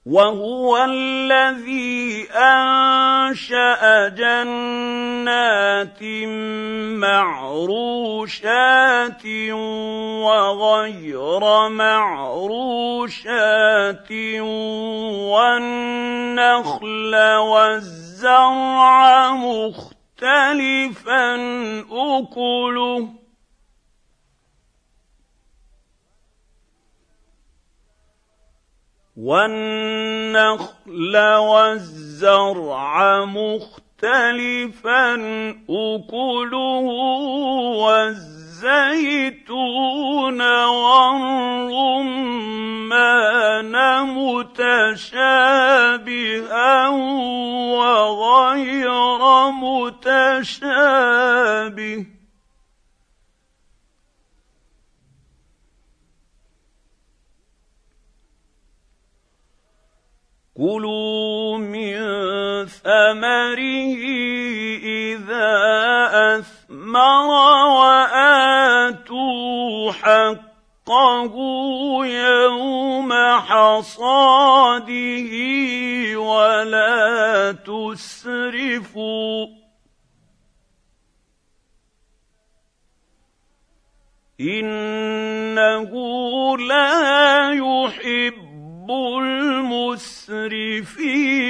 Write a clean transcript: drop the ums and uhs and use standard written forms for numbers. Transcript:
وهو الذي أنشأ جنات معروشات وغير معروشات والنخل والزرع مختلفا أكله والزيتون والرمان متشابها وغير متشابه كلوا من ثمره إذا أثمر وآتوا حقه يوم حصاده ولا تسرفوا إنه لا يحب المسرفين